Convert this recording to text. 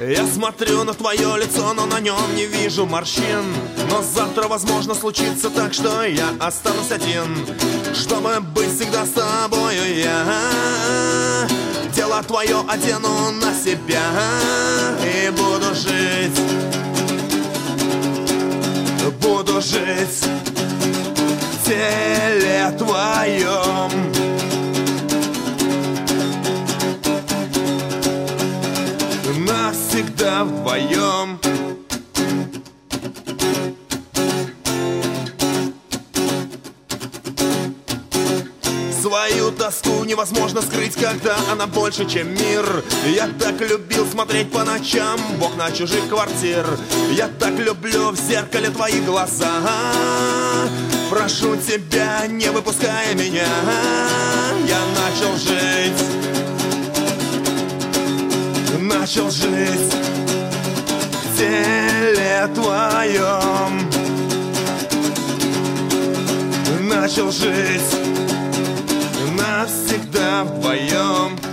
Я смотрю на твое лицо, но на нем не вижу морщин. Но завтра, возможно, случится так, что я останусь один, чтобы быть всегда с тобою я. Тело твое одену на себя и буду жить в теле твоем. Навсегда вдвоем. Свою тоску невозможно скрыть, когда она больше, чем мир. Я так любил смотреть по ночам в окна чужих квартир. Я так люблю в зеркале твои глаза. Прошу тебя, не выпускай меня. Я начал жить в теле твоем. Начал жить навсегда вдвоем.